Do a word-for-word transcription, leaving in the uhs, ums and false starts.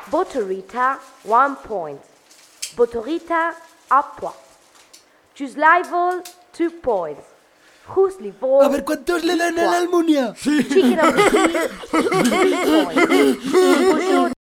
Botorita, one point. Botorita, un point. Chuslaival, two points. Huslivol, A ver, ¿cuántos le dan a la Almunia? Chicken of the sea, three points.